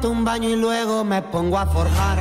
aguanto un baño y luego me pongo a forjar.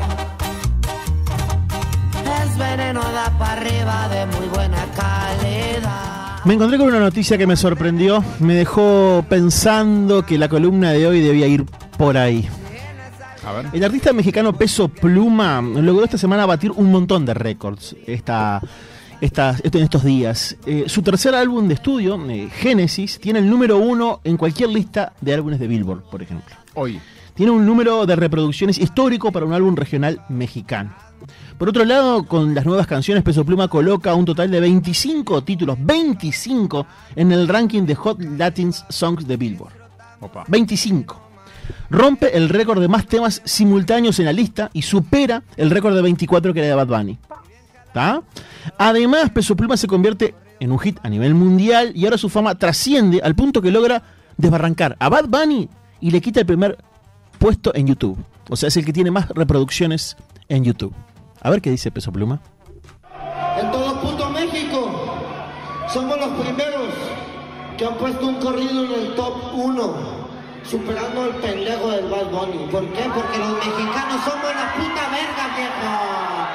Es veneno, da para arriba de muy buena calidad. Me encontré con una noticia que me sorprendió. Me dejó pensando que la columna de hoy debía ir por ahí. A ver. El artista mexicano Peso Pluma logró esta semana batir un montón de récords en estos días. Su tercer álbum de estudio, Génesis, tiene el número 1 en cualquier lista de álbumes de Billboard, por ejemplo. Hoy. Tiene un número de reproducciones histórico para un álbum regional mexicano. Por otro lado, con las nuevas canciones, Peso Pluma coloca un total de 25 títulos, 25 en el ranking de Hot Latin Songs de Billboard. Opa. 25. Rompe el récord de más temas simultáneos en la lista y supera el récord de 24 que era de Bad Bunny. ¿Tá? Además, Peso Pluma se convierte en un hit a nivel mundial y ahora su fama trasciende al punto que logra desbarrancar a Bad Bunny y le quita el primer puesto en YouTube. O sea, es el que tiene más reproducciones en YouTube. A ver qué dice Peso Pluma. En todo puto México somos los primeros que han puesto un corrido en el top 1, superando al pendejo del Bad Bunny. ¿Por qué? Porque los mexicanos somos la puta verga, viejo.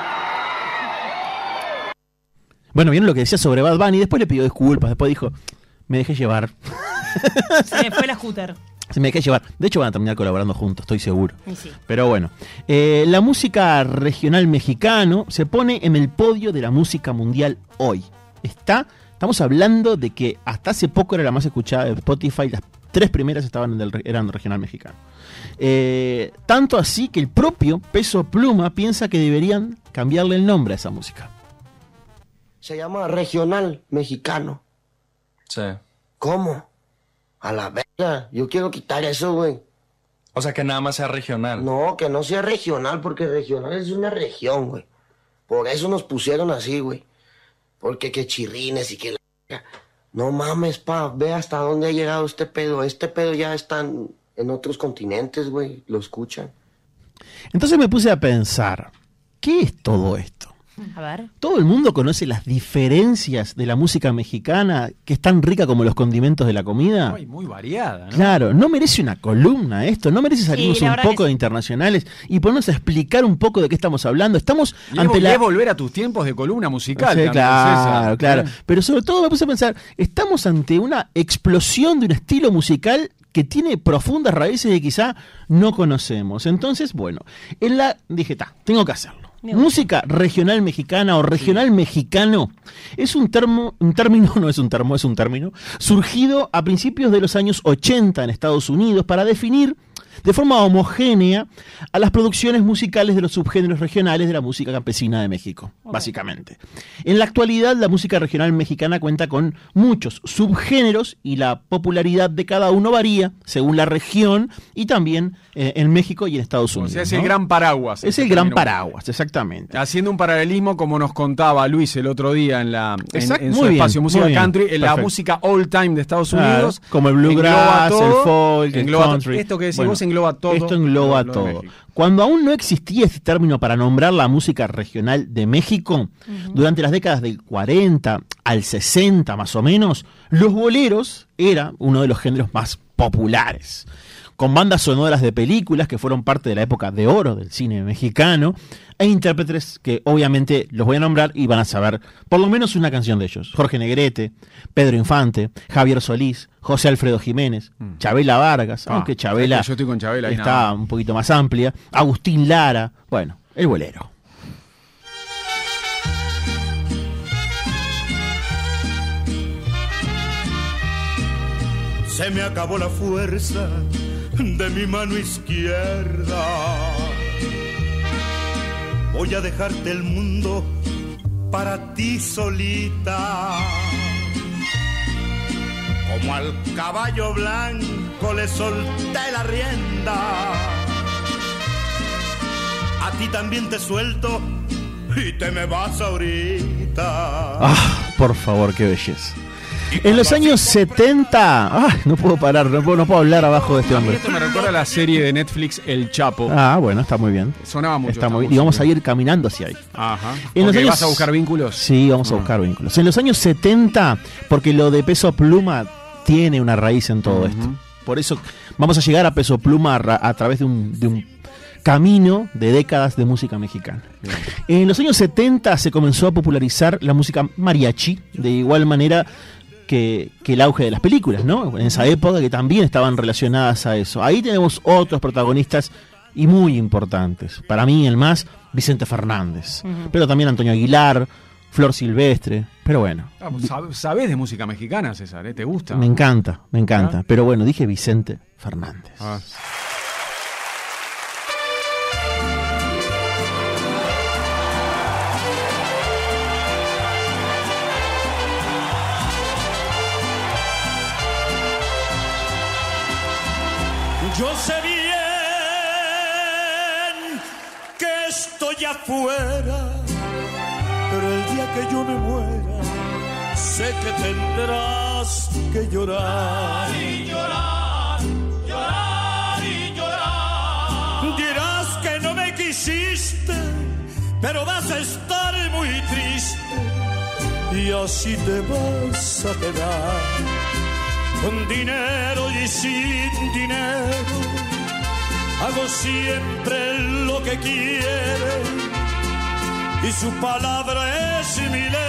Bueno, vieron lo que decía sobre Bad Bunny, después le pidió disculpas, después dijo, me dejé llevar. Se me fue la scooter. Se me dejé llevar. De hecho van a terminar colaborando juntos, estoy seguro. Sí. Pero bueno, la música regional mexicano se pone en el podio de la música mundial hoy. Estamos hablando de que hasta hace poco era la más escuchada de Spotify, las 3 primeras eran regional mexicano. Tanto así que el propio Peso Pluma piensa que deberían cambiarle el nombre a esa música. Se llama regional mexicano. Sí. ¿Cómo? A la verga. Yo quiero quitar eso, güey. O sea, que nada más sea regional. No, que no sea regional, porque regional es una región, güey. Por eso nos pusieron así, güey. Porque que chirrines y que la verga. No mames, pa. Ve hasta dónde ha llegado este pedo. Este pedo ya está en otros continentes, güey. Lo escuchan. Entonces me puse a pensar, ¿qué es todo esto? A ver. ¿Todo el mundo conoce las diferencias de la música mexicana, que es tan rica como los condimentos de la comida? Ay, muy variada, ¿no? Claro, ¿no merece una columna esto? ¿No merece salirnos un poco de internacionales y ponernos a explicar un poco de qué estamos hablando? Estamos ante la... Es volver a tus tiempos de columna musical. Sí, también, claro, César. claro. Pero sobre todo me puse a pensar, estamos ante una explosión de un estilo musical que tiene profundas raíces que quizá no conocemos. Entonces, bueno, dije, tengo que hacerlo. Música regional mexicana o regional mexicano es un término, surgido a principios de los años 80 en Estados Unidos para definir de forma homogénea a las producciones musicales de los subgéneros regionales de la música campesina de México, básicamente. En la actualidad, la música regional mexicana cuenta con muchos subgéneros y la popularidad de cada uno varía según la región y también en México y en Estados Unidos. O sea, es el gran paraguas. Es el gran paraguas, exactamente. Haciendo un paralelismo, como nos contaba Luis el otro día en su muy espacio bien, Música muy bien. Country, en la Perfecto. música old time de Estados Unidos. Como el bluegrass, el folk, el country. Esto que decís vos engloba todo. Esto engloba lo de todo. México. Cuando aún no existía este término para nombrar la música regional de México, durante las décadas del 40 al 60 más o menos, los boleros era uno de los géneros más populares, con bandas sonoras de películas que fueron parte de la época de oro del cine mexicano, e intérpretes que obviamente los voy a nombrar y van a saber por lo menos una canción de ellos. Jorge Negrete, Pedro Infante, Javier Solís, José Alfredo Jiménez, Chabela Vargas, aunque Chabela yo estoy con Chabela está un poquito más amplia, Agustín Lara, bueno, el bolero. Se me acabó la fuerza de mi mano izquierda. Voy a dejarte el mundo para ti solita. Como al caballo blanco le solté la rienda. A ti también te suelto y te me vas ahorita. Por favor, qué belleza. En los años 70, no puedo parar, no puedo hablar abajo de este hombre. Esto me recuerda a la serie de Netflix El Chapo. Bueno, está muy bien. Sonaba mucho. Está muy bien. Y vamos a ir caminando hacia ahí. Ajá. ¿Vas a buscar vínculos? Sí, vamos a buscar vínculos. En los años 70, porque lo de Peso Pluma tiene una raíz en todo esto. Por eso vamos a llegar a Peso Pluma a través de un camino de décadas de música mexicana. En los años 70 se comenzó a popularizar la música mariachi, de igual manera que el auge de las películas, ¿no? En esa época que también estaban relacionadas a eso. Ahí tenemos otros protagonistas y muy importantes. Para mí el más, Vicente Fernández, pero también Antonio Aguilar, Flor Silvestre, pero bueno. ¿Sabés de música mexicana, César? ¿Te gusta? Me encanta, ¿Ah? pero bueno, dije Vicente Fernández. Ah. Yo sé bien que estoy afuera, pero el día que yo me muera, sé que tendrás que llorar. Y llorar, llorar y llorar. Dirás que no me quisiste, pero vas a estar muy triste, y así te vas a quedar. Con dinero y sin dinero, hago siempre lo que quiere, y su palabra es mi ley.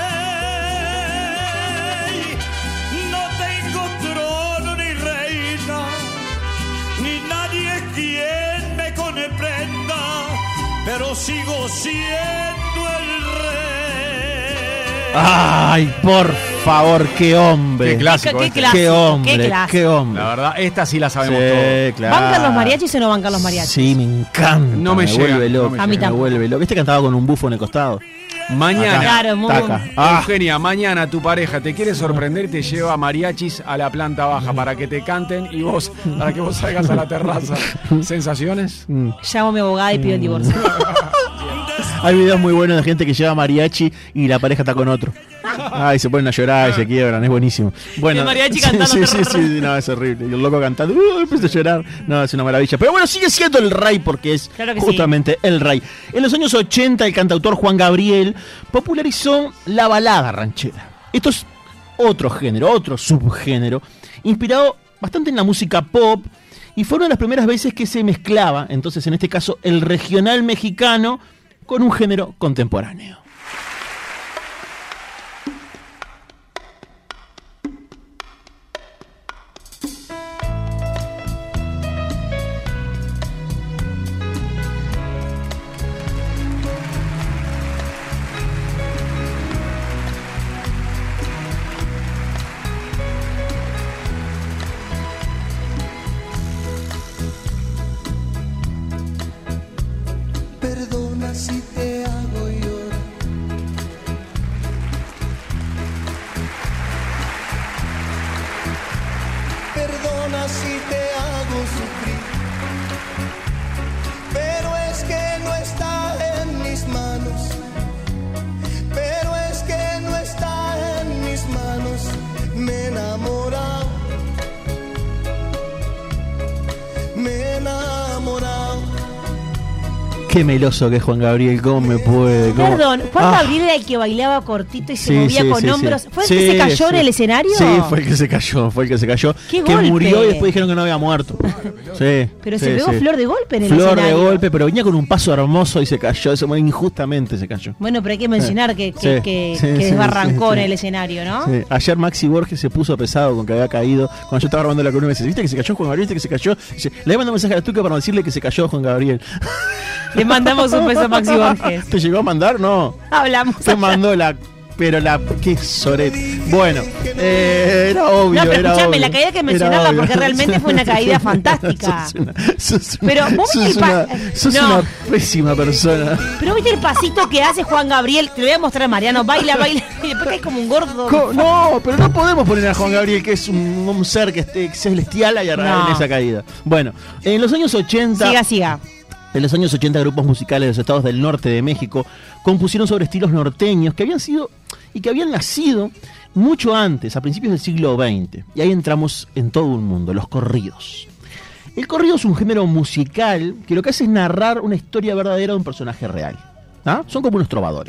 No tengo trono ni reina, ni nadie quien me comprenda, pero sigo siendo el rey. ¡Ay, por favor, qué hombre! Qué clásico. Qué este. clásico. ¡Qué hombre! qué clásico. ¡Qué hombre! La verdad, esta sí la sabemos Sí, todos. claro. ¿Bancan los mariachis o no bancan los mariachis? Sí, me encanta. No me llega, vuelve no loco. me A mí me tampoco. vuelve loco. Este cantaba con un bufo en el costado. Mañana, Claro, muy Taca. bueno. Eugenia, mañana tu pareja te quiere sorprender y te lleva mariachis a la planta baja para que te canten y vos, para que vos salgas a la terraza. ¿Sensaciones? Llamo a mi abogada y pido el divorcio. Hay videos muy buenos de gente que lleva mariachi y la pareja está con otro. Ay, se ponen a llorar y se quiebran, es buenísimo. Bueno, El mariachi cantando. sí, no, es horrible. Y el loco cantando, empieza a llorar. No, es una maravilla. Pero bueno, sigue siendo el rey porque es Claro que justamente el rey. En los años 80, el cantautor Juan Gabriel popularizó la balada ranchera. Esto es otro género, otro subgénero, inspirado bastante en la música pop, y fue una de las primeras veces que se mezclaba, entonces en este caso, el regional mexicano con un género contemporáneo. Perdona si te hago llorar. Perdona si te hago sufrir. Pero es que no está en mis manos. Pero es que no está en mis manos. Me he enamorado. Me he enamorado. Qué meloso que es Juan Gabriel, ¿cómo me puede? ¿Cómo? Perdón, Juan Gabriel era el que bailaba cortito y se Sí, movía sí, con sí, hombros. sí. ¿Fue el Sí, que se cayó en sí. el escenario? Sí, fue el que se cayó. ¡Qué que golpe! murió y después dijeron que no había muerto. Sí, Pero sí, se pegó sí. flor de golpe en el Flor escenario. de golpe, pero venía con un paso hermoso y se cayó. Injustamente se cayó. Bueno, pero hay que mencionar que Sí, desbarrancó sí, en sí. el escenario, ¿no? Sí. Ayer Maxi Borges se puso pesado con que había caído. Cuando yo estaba grabando la columna, me dice, ¿viste que se cayó Juan Gabriel? ¿Viste que se cayó? Dice, le mando un mensaje a la Tuca para decirle que se cayó Juan Gabriel. Le mandamos un beso a Maxi Borges. ¿Te llegó a mandar? No. Hablamos. Te mandó la... Pero la... ¡Qué sorete! Bueno, era obvio, No, pero era escuchame, obvio. la caída hay que Era mencionarla obvio. porque realmente fue una caída fantástica. Pero vos viste el sos no. una pésima persona. Pero viste el pasito que hace Juan Gabriel. Te lo voy a mostrar, Mariano. Baila, baila. Y después cae como un gordo. No, pero no podemos poner a Juan Gabriel, que es un ser que es celestial, y No. en esa caída. Bueno, en los años 80... Siga. En los años 80, grupos musicales de los estados del norte de México compusieron sobre estilos norteños que habían nacido mucho antes, a principios del siglo XX. Y ahí entramos en todo un mundo, los corridos. El corrido es un género musical que lo que hace es narrar una historia verdadera de un personaje real. ¿Ah? Son como unos trovadores.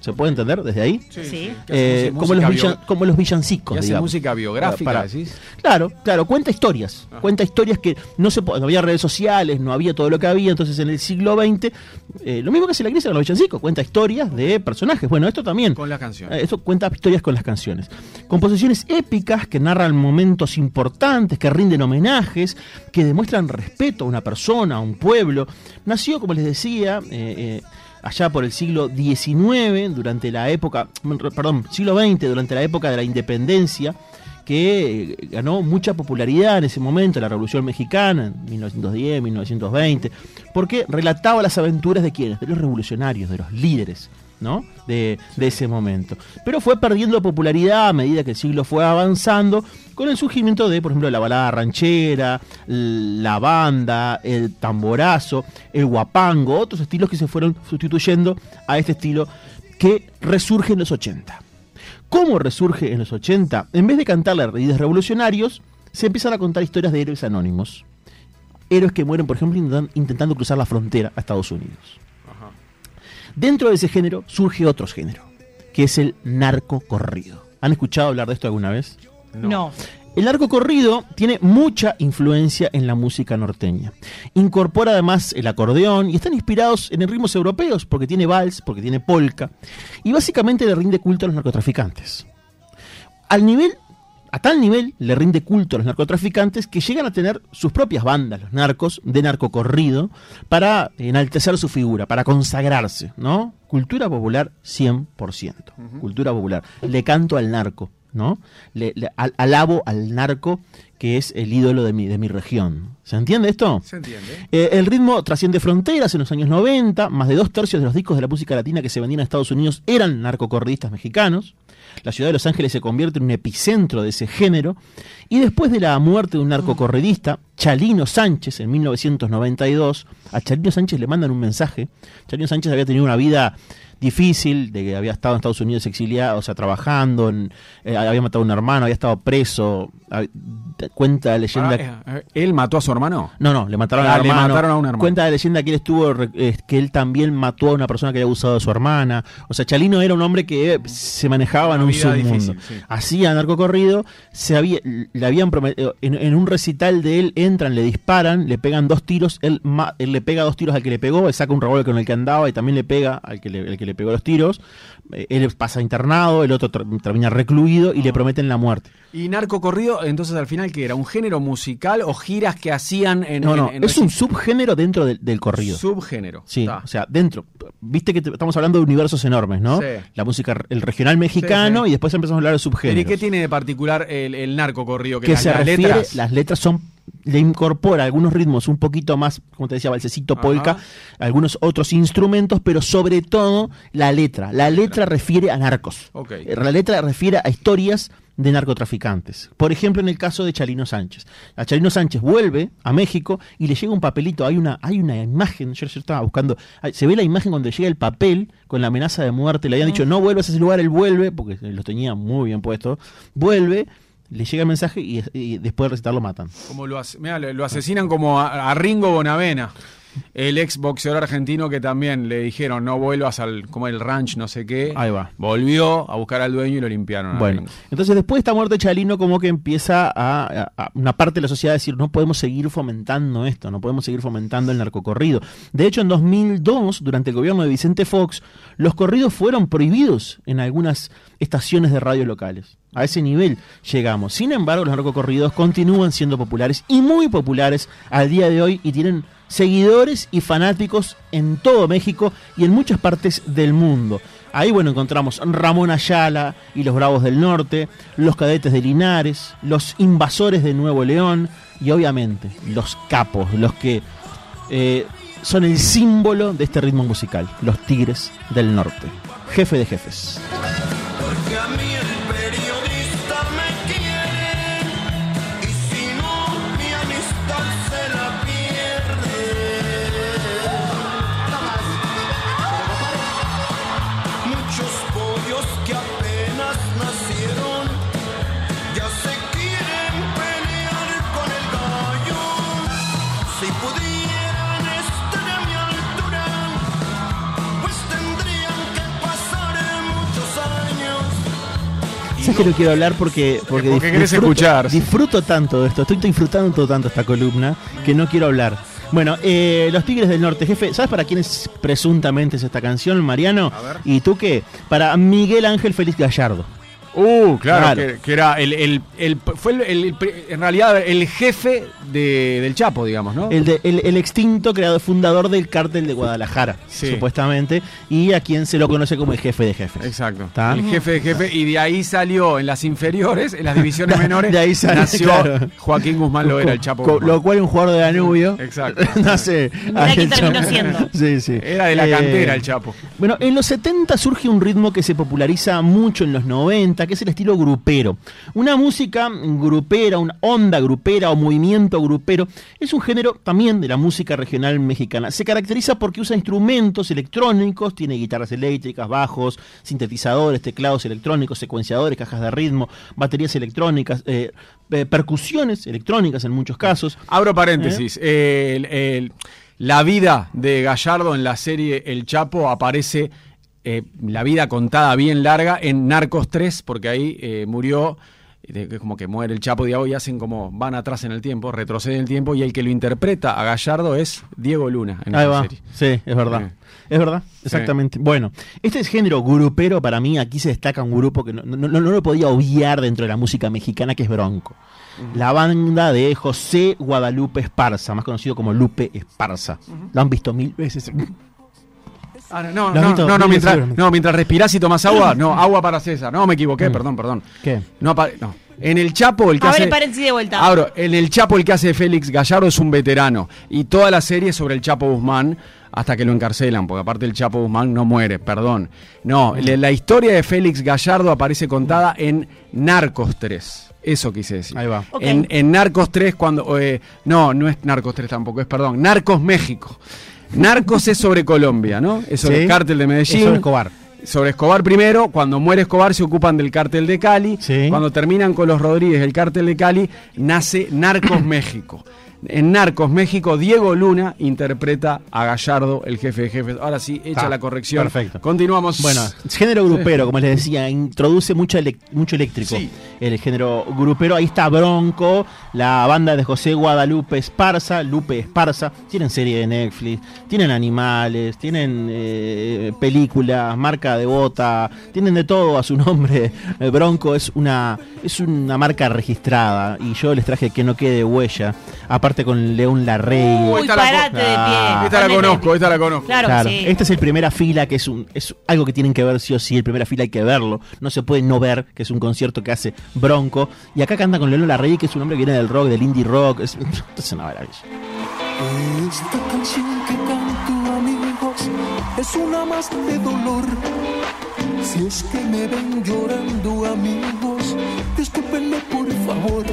¿Se puede entender desde ahí? Sí. Como los villancicos. Y hace digamos. música biográfica, decís. Claro, cuenta historias. Cuenta historias que no había redes sociales, no había todo lo que había. Entonces en el siglo XX, lo mismo que hace la iglesia con los villancicos, cuenta historias de personajes. Bueno, esto también. Con las canciones. Esto cuenta historias con las canciones. Composiciones épicas que narran momentos importantes, que rinden homenajes, que demuestran respeto a una persona, a un pueblo. Nació, como les decía, allá por el siglo XIX, siglo XX, durante la época de la independencia, que ganó mucha popularidad en ese momento, la Revolución Mexicana, en 1910, 1920, porque relataba las aventuras de ¿quiénes? De los revolucionarios, de los líderes, ¿no? de ese momento. Pero fue perdiendo popularidad a medida que el siglo fue avanzando, con el surgimiento de, por ejemplo, la balada ranchera, la banda, el tamborazo, el guapango, otros estilos que se fueron sustituyendo a este estilo que resurge en los 80. ¿Cómo resurge en los 80? En vez de cantarle a líderes revolucionarios, se empiezan a contar historias de héroes anónimos. Héroes que mueren, por ejemplo, intentando cruzar la frontera a Estados Unidos. Ajá. Dentro de ese género surge otro género, que es el narcocorrido. ¿Han escuchado hablar de esto alguna vez? No. El narcocorrido tiene mucha influencia en la música norteña. Incorpora además el acordeón y están inspirados en ritmos europeos porque tiene vals, porque tiene polka. Y básicamente le rinde culto a los narcotraficantes. A tal nivel le rinde culto a los narcotraficantes que llegan a tener sus propias bandas, los narcos, de narcocorrido, para enaltecer su figura, para consagrarse, ¿no? Cultura popular 100%. Cultura popular. Le canto al narco, ¿no? Alabo al narco, que es el ídolo de mi región. ¿Se entiende esto? Se entiende. El ritmo trasciende fronteras en los años 90. Más de 2/3 de los discos de la música latina que se vendían en Estados Unidos eran narcocorridistas mexicanos. La ciudad de Los Ángeles se convierte en un epicentro de ese género. Y después de la muerte de un narcocorridista, Chalino Sánchez, en 1992, a Chalino Sánchez le mandan un mensaje. Chalino Sánchez había tenido una vida difícil, de que había estado en Estados Unidos exiliado, o sea, trabajando, había matado a un hermano, había estado preso. Cuenta la leyenda. ¿Él mató a su hermano? No, le mataron a un hermano. Le mataron a un hermano. Cuenta la leyenda que él también mató a una persona que había abusado de su hermana. O sea, Chalino era un hombre que se manejaba en un submundo. Sí. Hacía narcocorrido, le habían prometido, en un recital de él entran, le disparan, le pegan 2 tiros, él le pega 2 tiros al que le pegó, él saca un revólver con el que andaba y también le pega al que le pegó los tiros. Él pasa internado, el otro termina recluido y le prometen la muerte. ¿Y narcocorrido, entonces al final qué era? ¿Un género musical o giras que hacían en...? No, es un subgénero dentro del corrido. Subgénero. Sí, o sea, dentro. Viste que estamos hablando de universos enormes, ¿no? Sí. La música, el regional mexicano, sí. Y después empezamos a hablar de subgéneros. ¿Y qué tiene de particular el narcocorrido? Que las letras son... Le incorpora algunos ritmos un poquito más, como te decía, balsecito, polka, algunos otros instrumentos, pero sobre todo la letra. La letra refiere a narcos. Okay. La letra refiere a historias de narcotraficantes. Por ejemplo, en el caso de Chalino Sánchez. A Chalino Sánchez vuelve a México y le llega un papelito. Hay una imagen, yo estaba buscando, se ve la imagen cuando llega el papel con la amenaza de muerte. Le habían dicho, no vuelvas a ese lugar, él vuelve, porque los tenía muy bien puestos. Vuelve. Le llega el mensaje y después de recitar lo matan. Como lo asesinan como a Ringo Bonavena, el ex boxeador argentino que también le dijeron no vuelvas como el ranch, no sé qué. Ahí va. Volvió a buscar al dueño y lo limpiaron. Bueno, entonces después de esta muerte de Chalino, como que empieza a una parte de la sociedad a decir no podemos seguir fomentando esto, no podemos seguir fomentando el narcocorrido. De hecho, en 2002, durante el gobierno de Vicente Fox, los corridos fueron prohibidos en algunas estaciones de radio locales. A ese nivel llegamos. Sin embargo, los narcocorridos continúan siendo populares y muy populares al día de hoy y tienen seguidores y fanáticos en todo México y en muchas partes del mundo. Ahí, bueno, encontramos Ramón Ayala y los Bravos del Norte, los Cadetes de Linares, los Invasores de Nuevo León y obviamente los capos, los que son el símbolo de este ritmo musical, los Tigres del Norte. Jefe de jefes. Porque a mí el periodista me quiere y si no mi amistad se la pierde. Muchos pollos que apenas nacieron ya se quieren pelear con el gallo. Si pudieran estar a mi altura, pues tendrían que pasar es que no quiero hablar porque querés escuchar. Disfruto tanto de esto, estoy disfrutando tanto esta columna que no quiero hablar. Bueno, Los Tigres del Norte, jefe, ¿sabes para quién es presuntamente esta canción, Mariano? A ver. ¿Y tú qué? Para Miguel Ángel Félix Gallardo. Claro. Claro. Que era en realidad el jefe del Chapo, digamos, ¿no? El extinto creador fundador del cártel de Guadalajara, Sí. supuestamente, y a quien se lo conoce como el jefe de jefes. Exacto. ¿Está? El jefe de jefe, y de ahí salió en las inferiores, en las divisiones menores, de ahí salió, nació claro. Joaquín Guzmán Loera, el Chapo Guzmán. Lo cual un jugador de Danubio Exacto. nace. Mirá quién terminó siendo. Sí. Era de la cantera el Chapo. Bueno, en los 70 surge un ritmo que se populariza mucho en los 90, que es el estilo grupero. Una música grupera, una onda grupera o movimiento grupero, es un género también de la música regional mexicana. Se caracteriza porque usa instrumentos electrónicos, tiene guitarras eléctricas, bajos, sintetizadores, teclados electrónicos, secuenciadores, cajas de ritmo, baterías electrónicas, percusiones electrónicas en muchos casos. Abro paréntesis. La vida de Gallardo en la serie El Chapo aparece, la vida contada bien larga, en Narcos 3, porque ahí murió, como que muere el Chapo, digamos, y hacen como van atrás en el tiempo, retroceden el tiempo, y el que lo interpreta a Gallardo es Diego Luna en Ahí esa va. serie. Sí, es verdad. Es verdad, exactamente. Sí. Bueno, este es género grupero, para mí aquí se destaca un grupo que no lo podía obviar dentro de la música mexicana, que es Bronco. La banda de José Guadalupe Esparza, más conocido como Lupe Esparza. Lo han visto 1000 veces. Mientras respirás y tomás agua, agua para César. No, me equivoqué, perdón. ¿Qué? No. En el Chapo, el que hace... paréntesis de vuelta. En el Chapo, el que hace Félix Gallardo es un veterano. Y toda la serie es sobre el Chapo Guzmán, hasta que lo encarcelan, porque aparte el Chapo Guzmán no muere, perdón. No, la historia de Félix Gallardo aparece contada en Narcos 3. Eso quise decir. Ahí va. Okay. En Narcos 3, cuando... no es Narcos 3 tampoco, Narcos México. Narcos es sobre Colombia, ¿no? Es sobre el cártel de Medellín. Es sobre Escobar. Sobre Escobar primero. Cuando muere Escobar se ocupan del cártel de Cali. Sí. Cuando terminan con los Rodríguez, el cártel de Cali, nace Narcos México. En Narcos México, Diego Luna interpreta a Gallardo, el jefe de jefes. Ahora sí, hecha la corrección. Perfecto. Continuamos. Bueno, género grupero, como les decía, introduce mucho eléctrico. Sí. El género grupero, ahí está Bronco, la banda de José Guadalupe Esparza, Lupe Esparza. Tienen serie de Netflix, tienen animales, tienen películas, marca de bota, tienen de todo a su nombre. Bronco es una marca registrada, y yo les traje Que no quede huella. Aparte con León Larrey. Uy, parate de pie. Esta la conozco. Claro, sí. Este es el Primera Fila, que es algo que tienen que ver sí o sí. El Primera Fila hay que verlo. No se puede no ver, que es un concierto que hace Bronco. Y acá canta con León Larrey, que es un hombre que viene del rock, del indie rock. Es una maravilla. Esta canción que canto, amigos, es una más de dolor. Si es que me ven llorando, amigos, discúlpenme por favor.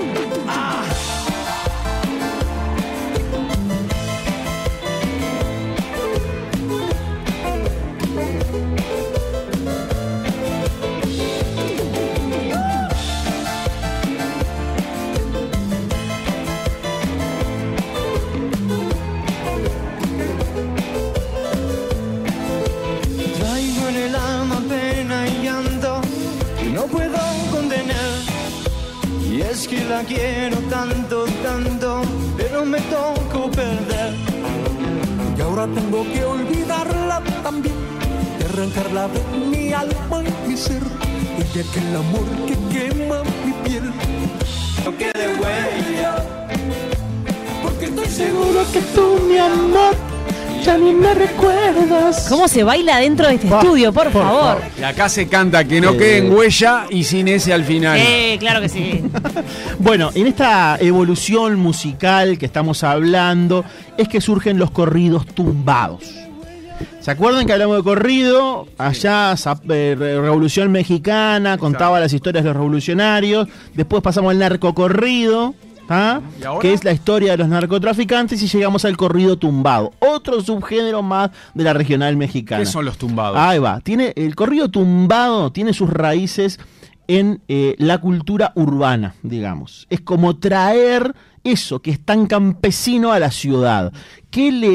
Traigo en el alma pena y llanto y no puedo condenar. Y es que la quiero tanto, tanto, pero me tocó perder. Y ahora tengo que olvidarla también, y arrancarla de mi alma y mi ser, y de aquel amor que quema mi piel. No quede huella, porque estoy seguro que tú, mi amor, ya ni me recuerdas. ¿Cómo se baila dentro de este estudio? Por favor. Y acá se canta Que no quede en huella y sin ese al final. Claro que sí. Bueno, en esta evolución musical que estamos hablando es que surgen los corridos tumbados. ¿Se acuerdan que hablamos de corrido? Allá, Revolución Mexicana, contaba las historias de los revolucionarios. Después pasamos al narcocorrido, que es la historia de los narcotraficantes, y llegamos al corrido tumbado, otro subgénero más de la regional mexicana. ¿Qué son los tumbados? Ahí va. El corrido tumbado tiene sus raíces en la cultura urbana, digamos. Es como traer eso que es tan campesino a la ciudad. ¿Qué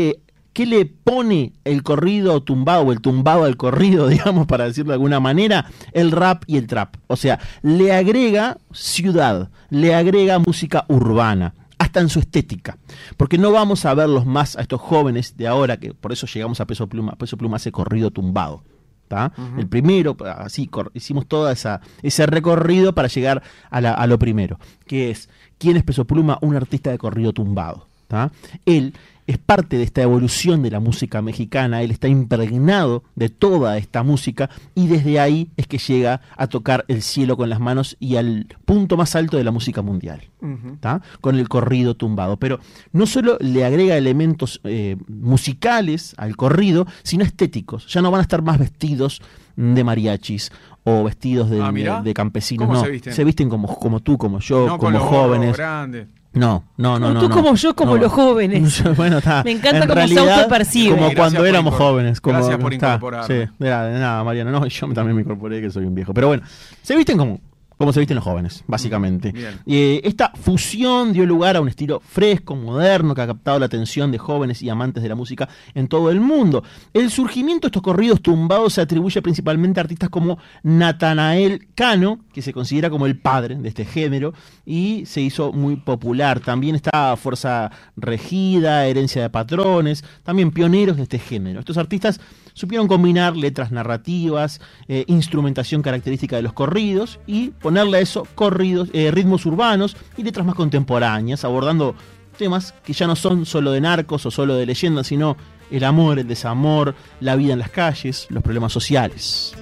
¿Qué le pone el corrido tumbado o el tumbado al corrido, digamos, para decirlo de alguna manera? El rap y el trap. O sea, le agrega ciudad, le agrega música urbana, hasta en su estética. Porque no vamos a verlos más a estos jóvenes de ahora, que por eso llegamos a Peso Pluma. Peso Pluma hace corrido tumbado. El primero, así hicimos todo ese recorrido para llegar a lo primero, que es, ¿quién es Peso Pluma? Un artista de corrido tumbado. Él es parte de esta evolución de la música mexicana, él está impregnado de toda esta música y desde ahí es que llega a tocar el cielo con las manos y al punto más alto de la música mundial, con el corrido tumbado. Pero no solo le agrega elementos musicales al corrido, sino estéticos. Ya no van a estar más vestidos de mariachis o vestidos de campesinos. ¿Cómo no, se visten como tú, como yo, no como con jóvenes. No. Tú como yo, como los jóvenes. Bueno, está. Me encanta en cómo realidad, se autopercibe. Como cuando éramos jóvenes. Gracias por incorporar. Sí, de nada, Mariano. No, yo también me incorporé, que soy un viejo. Pero bueno, se visten como se visten los jóvenes, básicamente. Esta fusión dio lugar a un estilo fresco, moderno, que ha captado la atención de jóvenes y amantes de la música en todo el mundo. El surgimiento de estos corridos tumbados se atribuye principalmente a artistas como Natanael Cano, que se considera como el padre de este género, y se hizo muy popular. También está Fuerza Regida, Herencia de Patrones, también pioneros de este género. Estos artistas supieron combinar letras narrativas, instrumentación característica de los corridos y ponerle a eso ritmos urbanos y letras más contemporáneas, abordando temas que ya no son solo de narcos o solo de leyendas, sino el amor, el desamor, la vida en las calles, los problemas sociales.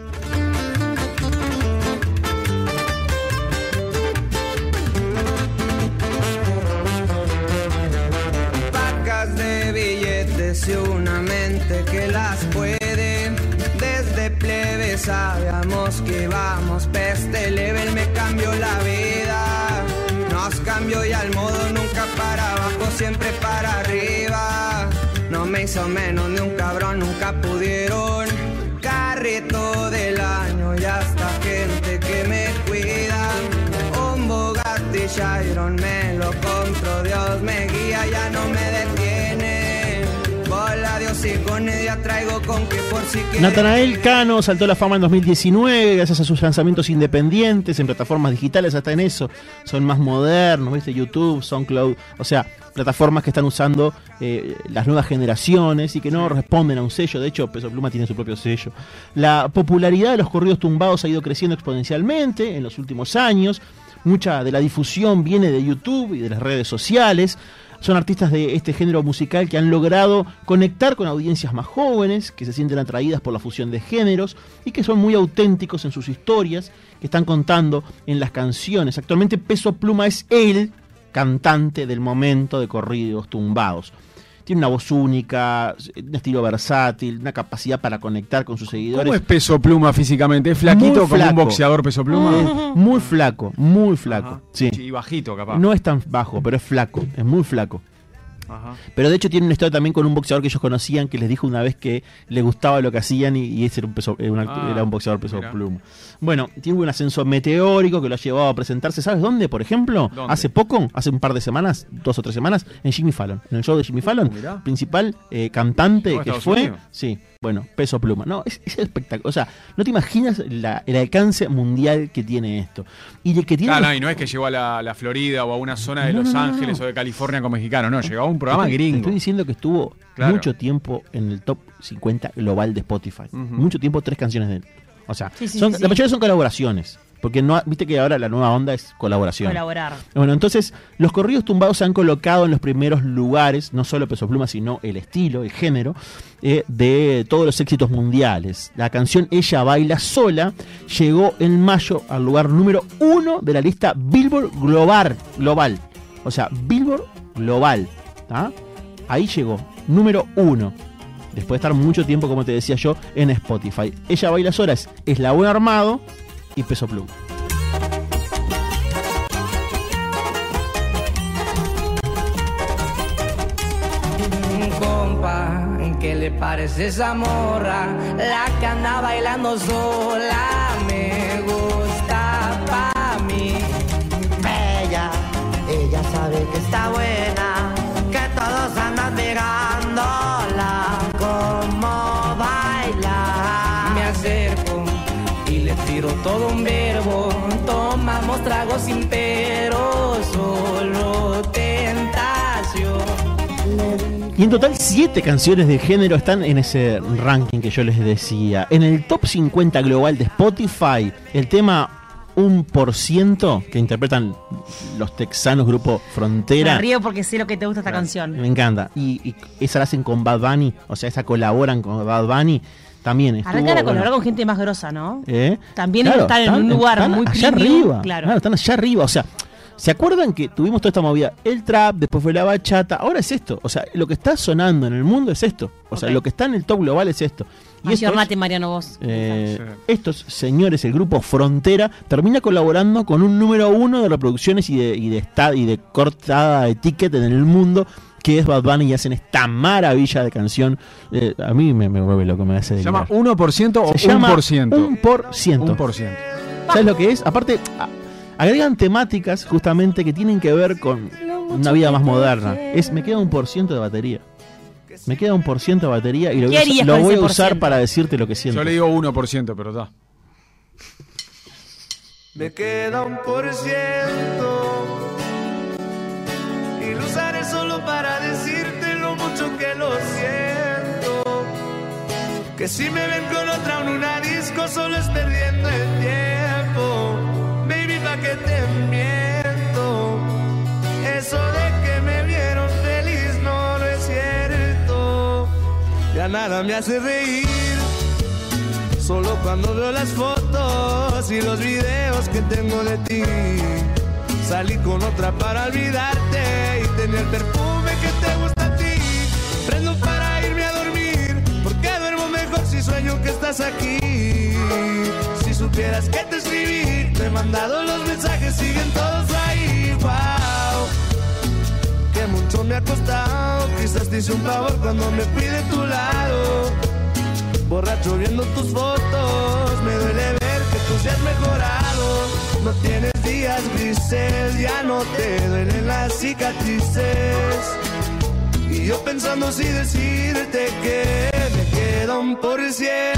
Pacas de billetes y una mente que las puede. Desde plebe sabíamos que íbamos peste leve, él me cambió la vida. Nos cambió y al modo nunca para abajo, siempre para arriba. No me hizo menos ni un cabrón, nunca pudieron. Carrito del año y hasta gente que me cuida. Un Bugatti Chiron me lo compro, Dios me guía, ya no me detiene. Bola Dios y con ella traigo con que por si quiere. Natanael Cano saltó a la fama en 2019 gracias a sus lanzamientos independientes en plataformas digitales, hasta en eso son más modernos, ¿viste? YouTube, SoundCloud, o sea, plataformas que están usando las nuevas generaciones y que no responden a un sello. De hecho, Peso Pluma tiene su propio sello. La popularidad de los corridos tumbados ha ido creciendo exponencialmente en los últimos años. Mucha de la difusión viene de YouTube y de las redes sociales. Son artistas de este género musical que han logrado conectar con audiencias más jóvenes, que se sienten atraídas por la fusión de géneros y que son muy auténticos en sus historias que están contando en las canciones. Actualmente Peso Pluma es el cantante del momento de corridos tumbados. Tiene una voz única, un estilo versátil, una capacidad para conectar con sus seguidores. ¿Cómo es Peso Pluma físicamente? ¿Es flaquito como un boxeador Peso Pluma? Muy flaco, muy flaco. Ajá. Sí. Y bajito, capaz. No es tan bajo, pero es flaco, es muy flaco. Ajá. Pero de hecho tiene una historia también con un boxeador que ellos conocían, que les dijo una vez que le gustaba lo que hacían y ese era un boxeador Peso Pluma. Bueno, tiene un ascenso meteórico que lo ha llevado a presentarse, ¿sabes dónde, por ejemplo? ¿Dónde? Hace poco, hace un par de semanas, 2 o 3 semanas, en Jimmy Fallon, en el show de Jimmy Fallon, principal cantante que Estados fue, Unidos. sí, bueno, Peso Pluma. No, es espectacular. O sea, no te imaginas el alcance mundial que tiene esto. Y que tiene Y no es que llegó a la Florida o a una zona de Los Ángeles o de California con mexicano, no, llegó a un programa Te gringo. estoy diciendo que estuvo mucho tiempo en el top 50 global de Spotify. Mucho tiempo, 3 canciones de él. O sea, la mayoría son colaboraciones. Porque no, viste que ahora la nueva onda es colaboración. Colaborar. Bueno, entonces los corridos tumbados se han colocado en los primeros lugares, no solo Peso Pluma, sino el estilo, el género, de todos los éxitos mundiales. La canción Ella Baila Sola llegó en mayo al lugar número 1 de la lista Billboard Global. O sea, Billboard Global. ¿Ah? Ahí llegó, número 1. Después de estar mucho tiempo, como te decía yo, en Spotify. Ella Baila Sola es Eslabón Armado y Peso Pluma. Compa, ¿qué le parece esa morra? La que anda bailando sola me gusta pa' mí. Ella sabe que está buena, que todos andan mirándola. todo un verbo. Tomamos tragos sin pero, solo tentación. Y en total 7 canciones de género están en ese ranking que yo les decía. En el top 50 global de Spotify, el tema 1% que interpretan los texanos grupo Frontera. Me río porque sé lo que te gusta esta canción. Me encanta. Y esa la hacen con Bad Bunny, o sea, esa colaboran con Bad Bunny. También estuvo, Arrancan a colaborar con gente más grosa, ¿no? También claro, están en un lugar muy allá premium, arriba. claro. Están allá arriba. O sea, ¿se acuerdan que tuvimos toda esta movida? El trap, después fue la bachata, ahora es esto. O sea, lo que está sonando en el mundo es esto. O sea, lo que está en el top global es esto. Y Ayornate, Mariano, vos. estos señores, el grupo Frontera, termina colaborando con un número 1 de reproducciones y de cortada de ticket en el mundo, que es Bad Bunny, y hacen esta maravilla de canción. A mí me vuelve loco, me hace ¿Se llama delirar. 1% o Se llama 1%? 1%. 1%. ¿Sabes lo que es? Aparte, agregan temáticas justamente que tienen que ver con una vida más moderna. Me queda 1% de batería. Me queda 1% de batería y lo voy a usar para decirte lo que siento. Yo le digo 1%, pero está. Me queda 1% y lo usaré solo para decirte lo mucho que lo siento. Que si me ven con otra en una disco solo es perdiendo el tiempo. Baby, pa' que te miento. Eso de que me vieron feliz no es cierto. Ya nada me hace reír, solo cuando veo las fotos y los videos que tengo de ti. Salí con otra para olvidarte y tener el perfume que te gusta a ti. Prendo para irme a dormir, porque duermo mejor si sueño que estás aquí. Si supieras que te escribí, te he mandado los mensajes, siguen todos ahí. Wow, que mucho me ha costado, quizás te hice un favor cuando me fui de tu lado. Borracho viendo tus fotos, me duele ver que tú seas mejorado. No tienes días grises, ya no te duelen las cicatrices. Y yo pensando si decirte que me queda 1%.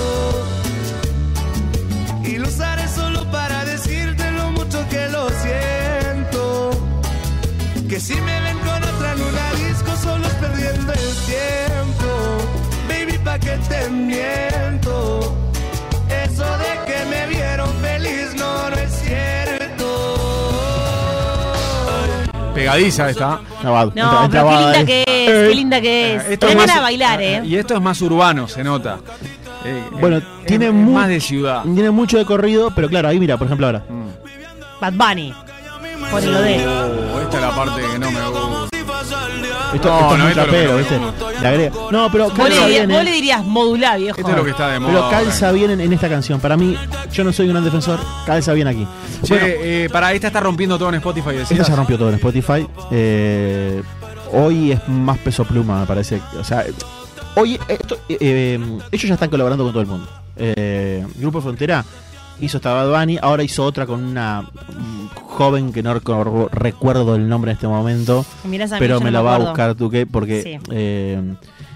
Y lo usaré solo para decirte lo mucho que lo siento. Que si me ven con otra en una disco solo es perdiendo el tiempo. Baby, pa' que te miento. Eso de que me vieron feliz no es cierto. Pegadiza esta. No, pero qué linda que es, qué linda que es. Esto Te es van más- a bailar, Y esto es más urbano, se nota. Bueno, tiene es más de ciudad. Tiene mucho de corrido, pero claro, ahí mira, por ejemplo ahora. Bad Bunny. Ponelo de. Esta es la parte que no me gusta. Esto No, es no, muy esto es lo trapero, que ¿viste? no. Le agrega. No, pero Vos calza bien, vos le dirías modular, viejo. Esto es lo que está de moda. pero calza bien en esta canción. Para mí, yo no soy un gran defensor, calza bien aquí. Che, Bueno, para esta está rompiendo todo en Spotify. Decías. esta se rompió todo en Spotify. Hoy es más Peso Pluma, me parece. O sea, hoy ellos ya están colaborando con todo el mundo. Grupo Frontera hizo esta Bad Bunny, ahora hizo otra con una joven que no recuerdo el nombre en este momento, Mirás a mí, pero yo me no la va a acuerdo. buscar tú, ¿qué? Porque Sí.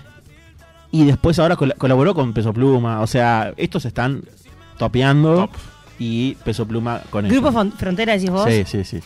y después ahora colaboró con Peso Pluma. O sea, estos están topeando. Top. Y Peso Pluma con Grupo ellos. Frontera, decís vos. Sí.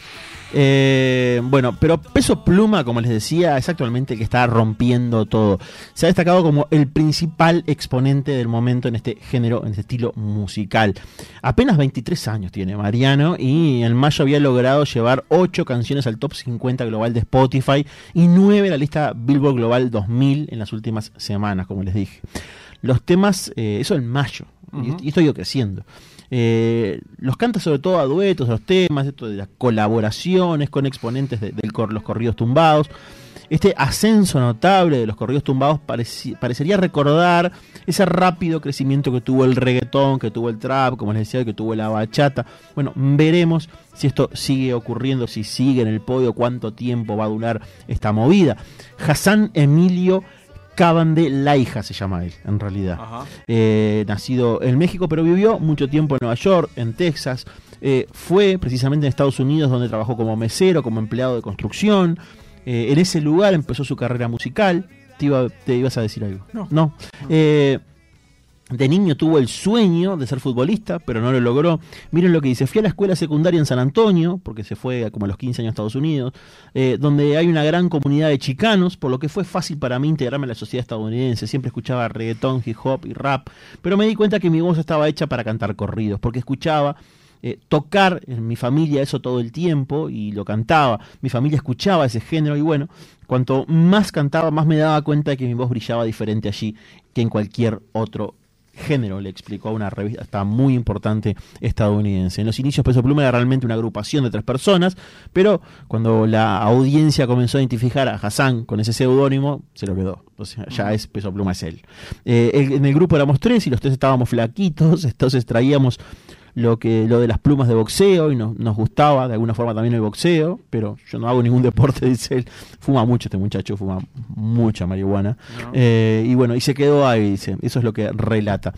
Bueno, pero Peso Pluma, como les decía, es actualmente el que está rompiendo todo. Se ha destacado como el principal exponente del momento en este género, en este estilo musical. Apenas 23 años tiene Mariano y en mayo había logrado llevar 8 canciones al top 50 global de Spotify y 9 a la lista Billboard Global 2000 en las últimas semanas, como les dije. Los temas, eso en mayo, y esto ha ido creciendo. Los canta sobre todo a duetos, los temas, esto de las colaboraciones con exponentes de los corridos tumbados. Este ascenso notable de los corridos tumbados parecería recordar ese rápido crecimiento que tuvo el reggaetón, que tuvo el trap, como les decía, que tuvo la bachata. Bueno, veremos si esto sigue ocurriendo, si sigue en el podio, cuánto tiempo va a durar esta movida. Hassan Emilio Cabande Laija se llama él, en realidad. Nacido en México, pero vivió mucho tiempo en Nueva York, en Texas. Fue precisamente en Estados Unidos donde trabajó como mesero, como empleado de construcción. En ese lugar empezó su carrera musical. Te ibas a decir algo. No. De niño tuvo el sueño de ser futbolista, pero no lo logró. Miren lo que dice: fui a la escuela secundaria en San Antonio, porque se fue como a los 15 años a Estados Unidos, donde hay una gran comunidad de chicanos, por lo que fue fácil para mí integrarme a la sociedad estadounidense. Siempre escuchaba reggaetón, hip hop y rap, pero me di cuenta que mi voz estaba hecha para cantar corridos, porque escuchaba tocar en mi familia eso todo el tiempo y lo cantaba. Mi familia escuchaba ese género y bueno, cuanto más cantaba, más me daba cuenta de que mi voz brillaba diferente allí que en cualquier otro género, le explicó a una revista muy importante estadounidense. En los inicios Peso Pluma era realmente una agrupación de 3 personas, pero cuando la audiencia comenzó a identificar a Hassan con ese seudónimo, se lo quedó. O sea, ya es Peso Pluma, es él. En el grupo éramos 3 y los 3 estábamos flaquitos, entonces traíamos lo de las plumas de boxeo y nos gustaba de alguna forma también el boxeo, pero yo no hago ningún deporte, dice él. Fuma mucho este muchacho, fuma mucha marihuana. No. Y bueno, y se quedó ahí, dice. Eso es lo que relata.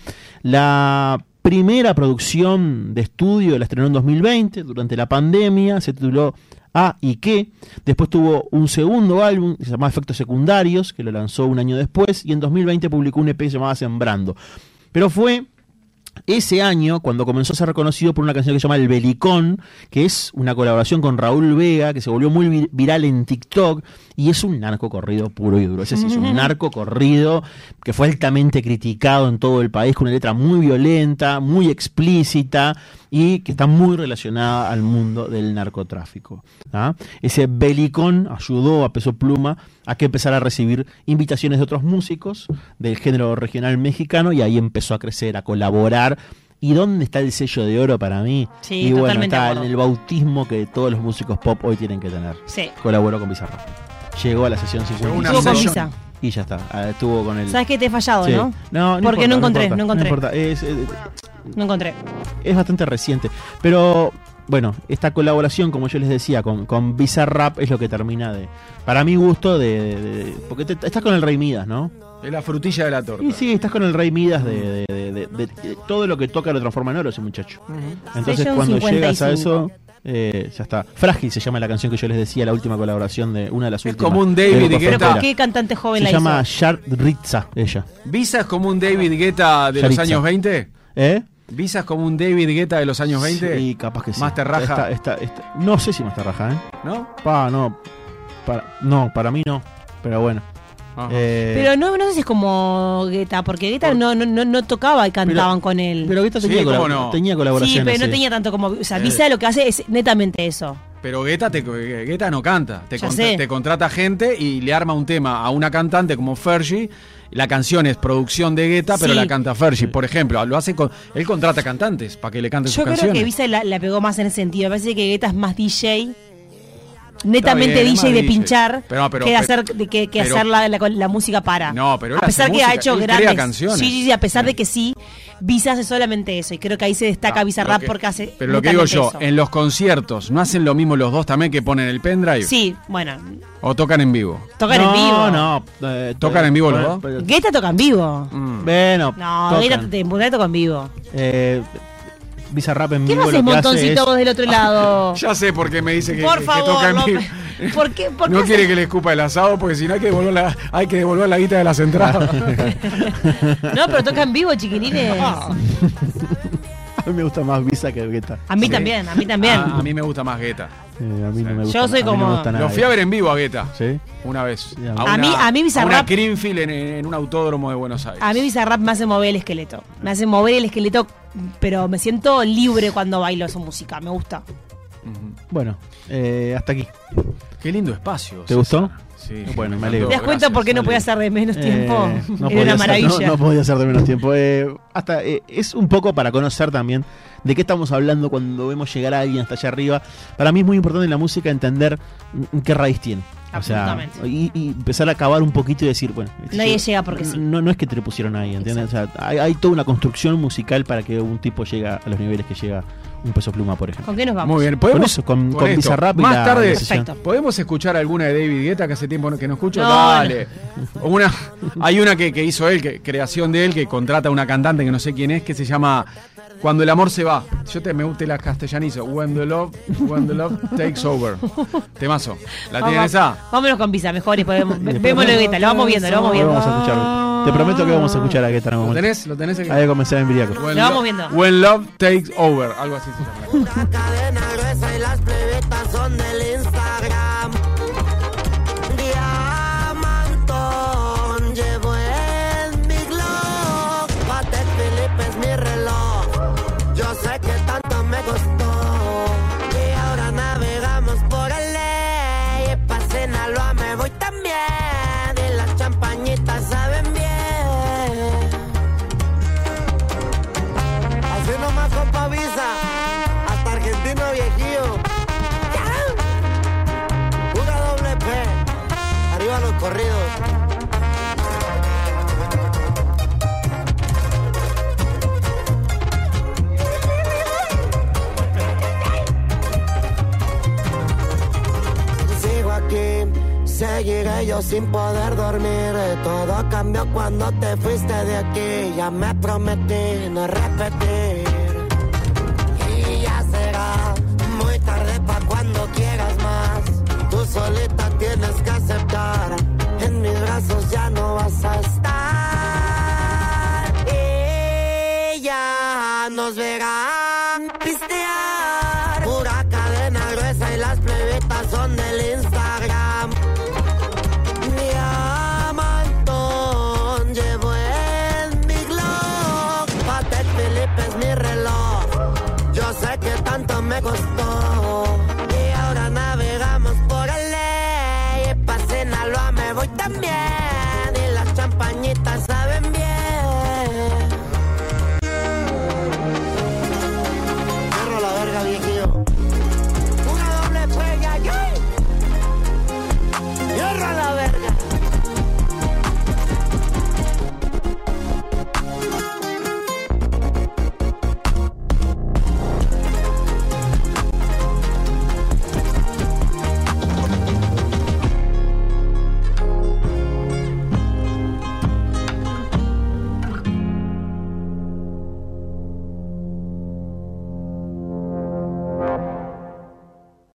La primera producción de estudio la estrenó en 2020, durante la pandemia, se tituló A y qué. Después tuvo un segundo álbum que se llamaba Efectos Secundarios, que lo lanzó un año después, y en 2020 publicó un EP llamado Sembrando. Pero fue ese año cuando comenzó a ser reconocido por una canción que se llama El Belicón, que es una colaboración con Raúl Vega, que se volvió muy viral en TikTok, y es un narcocorrido puro y duro. Ese sí es un narcocorrido que fue altamente criticado en todo el país, con una letra muy violenta, muy explícita, y que está muy relacionada al mundo del narcotráfico. ¿Ah? Ese Belicón ayudó a Peso Pluma a que empezara a recibir invitaciones de otros músicos del género regional mexicano, y ahí empezó a crecer, a colaborar. ¿Y dónde está el sello de oro para mí? Sí, y bueno, está en en el bautismo que todos los músicos pop hoy tienen que tener. Sí. Colaboró con Bizarrap. Llegó a la sesión 55. Estuvo con Visa. Y ya está, estuvo con él. ¿Sabes qué te he fallado, sí. no? No porque importa, no encontré. No encontré. Es bastante reciente. Pero bueno, esta colaboración, como yo les decía, con Bizarrap es lo que termina de, para mi gusto, porque estás con el Rey Midas, ¿no? Es la frutilla de la torta. Y sí, estás con el Rey Midas de todo lo que toca lo transforma en oro ese muchacho. Entonces cuando 55. llegas a eso, ya está. Frágil se llama la canción que yo les decía, la última colaboración de una de las últimas. Es como un David Guetta. ¿Pero qué cantante joven se la llama hizo? Yaritza, ella. ¿Visa es como un David Guetta de Yaritza. los años 20? ¿Eh? ¿Visa es como un David Guetta de los años 20? Sí, capaz que sí. ¿Más te raja? No sé si más te raja, ¿eh? ¿No? Para mí no. Pero bueno. Pero no sé si es como Guetta, porque Guetta no tocaba y cantaban con él. Pero Guetta tenía, tenía colaboraciones. Sí, pero no tenía tanto como... O sea, Visa lo que hace es netamente eso. Pero Guetta no canta. Sé. Te contrata gente y le arma un tema a una cantante como Fergie. La canción es producción de Guetta, pero la canta Fergie. Por ejemplo, él contrata cantantes para que le canten sus canciones. Yo creo que Visa la pegó más en ese sentido. Me parece que Guetta es más DJ... Netamente bien, DJ de DJ. pinchar que hacer la música para. No, pero a pesar que ha hecho grandes canciones. Sí, a pesar de que sí, Visa hace solamente eso. Y creo que ahí se destaca Bizarrap porque hace. Pero lo que digo yo, eso. en los conciertos, ¿no hacen lo mismo los dos también que ponen el pendrive? Sí, bueno. ¿O tocan en vivo? Tocan en vivo. No. ¿Tocan en vivo los dos? Guetta toca en vivo. Bueno. No, Guetta toca en vivo. Bizarrap en ¿Qué vivo. no haces montoncito vos del otro lado? Ya sé por qué me dice que, por favor, que toca en no, vivo. ¿Por qué no quiere que le escupa el asado porque si no hay que devolver la guita de las entradas. No, pero toca en vivo, chiquilines. A mí me gusta más Visa que Guetta. A mí también. A mí me gusta más Guetta. A mí no me gusta. Yo soy como... Lo fui a ver en vivo a Guetta. ¿Sí? Una vez. A mí Bizarrap... A una Greenfield en un autódromo de Buenos Aires. A mí Bizarrap me hace mover el esqueleto. Me hace mover el esqueleto, pero me siento libre cuando bailo su música. Me gusta. Bueno, hasta aquí. Qué lindo espacio. ¿Te gustó? Sí. Bueno, me alegro. ¿Te das cuenta por qué no podía hacer de menos tiempo? No Era una maravilla. No podía hacer de menos tiempo. Es un poco para conocer también de qué estamos hablando cuando vemos llegar a alguien hasta allá arriba. Para mí es muy importante en la música entender qué raíz tiene. O sea, y empezar a cavar un poquito y decir, bueno, nadie llega porque sí. No es que te lo pusieron ahí, ¿entiendes? O sea, hay toda una construcción musical para que un tipo llegue a los niveles que llega un Peso Pluma, por ejemplo. ¿Con qué nos vamos? Muy bien, con Bizarrap y más tarde. Perfecto. ¿Podemos escuchar alguna de David Guetta que hace tiempo que no escucho? No, Dale. Hay una que hizo él, creación de él, que contrata a una cantante que no sé quién es, que se llama Cuando el amor se va. Me gusta la castellanizo. When the love takes over. Temazo. ¿La tienen esa? Vámonos con Visa, mejor. Vemos lo de Guetta, lo vamos viendo. Vamos a escucharlo. Te prometo que vamos a escuchar a Guetta en algún ¿Lo momento. tenés? ¿Lo tenés aquí? Ahí comenzar a embriaco. When Lo vamos Lo- viendo. When Love Takes Over, algo así se llama. Una cadena gruesa y las plebetas son del Instagram. Diamantón llevo en mi Glock. Patek Philippe es mi reloj. Yo sé que tanto me costó. Y ahora navegamos por el ley. Pa' Sinaloa me voy también. Y las champañitas saben bien. Así nomás con Pavisa. Hasta Argentino viejillo. Una doble P. Arriba los corridos. Sigo aquí, seguiré yo sin poder dormir. Todo cambió cuando te fuiste de aquí. Ya me prometí no repetir. Y ya será muy tarde pa' cuando quieras más. Tú solita tienes que aceptar. En mis brazos ya no vas a estar. Y ya nos verán pistear. Pura cadena gruesa y las plebetas son del Instagram. Diamantón llevo en mi Glock. Patek Philippe es mi reloj. Yo sé que tanto me costó. Y ahora navegamos por el ley. Pa' Sinaloa me voy también. Y las champañitas